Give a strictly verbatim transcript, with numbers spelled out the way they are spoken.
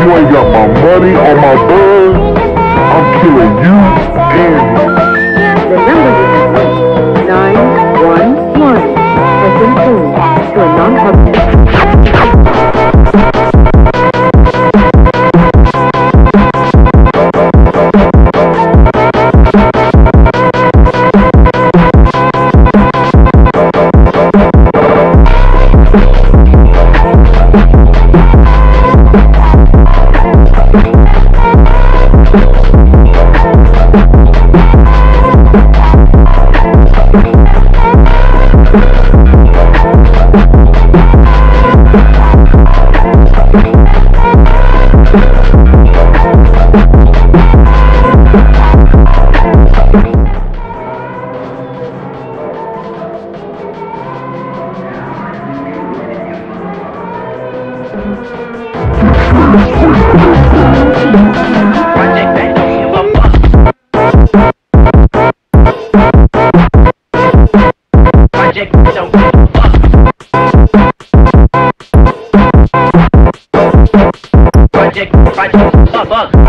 you ain't got my money or my buzz, I'm killing you and you. The number you have nine one one has been changed to a non-public. Project, project, fuck, fuck.